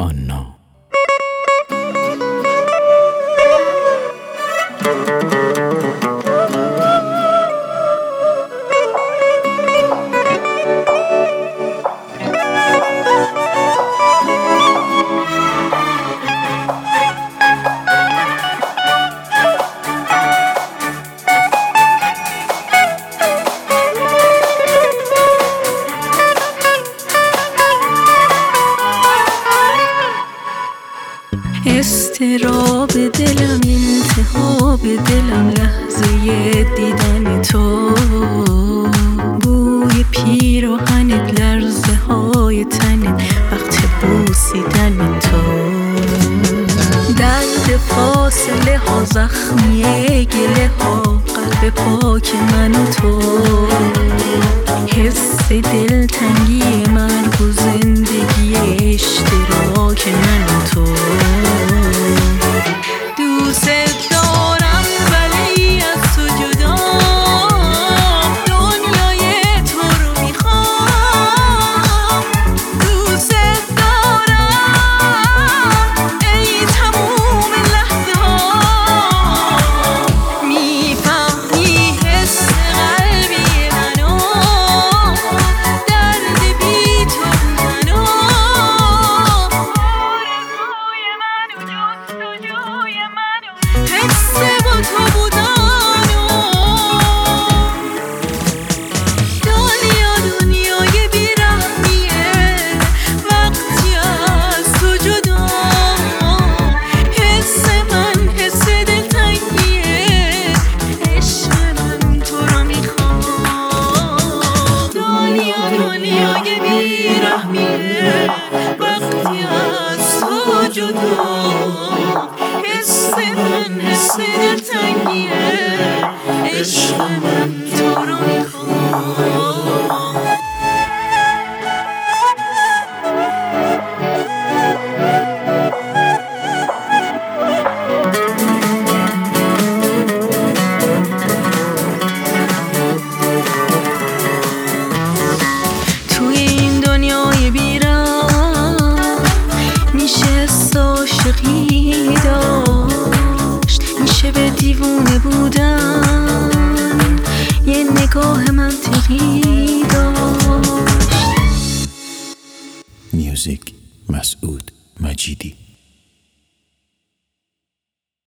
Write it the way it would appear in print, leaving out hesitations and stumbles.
آنا. استراب دلم، التهاب دلم لحظه دیدن تو، بوی پیراهنت، لرزه های تنت وقت بوسیدن تو، درد فاصله ها، زخمی گله ها، قلب پاک من و تو، حس دلتنگی مرگ و زندگی اشتراک من و تو. دوست دارم ولی از تو جدا، دنیای تو رو میخوام. دوست دارم ای تموم لحظه ها، میفهمی حس قلبی منو، درد بی تو منو، آرزوی منو، جستجوی منو، حس با تو بودنو. دنیای بیرحمیه وقتی از تو جدا، حس من حس دلتنگیه، عشق من تو رو میخوام. دنیای بیرحمیه وقتی از تو جدا، حس من حس دلتنگیه، عشق من تو رو میخوام. توی این دنیای بیرم میشه حس عاشقی داشت، میشه به دیوونه بودن یه نگاه منطقی داشت. میوزیک مسعود مجیدی.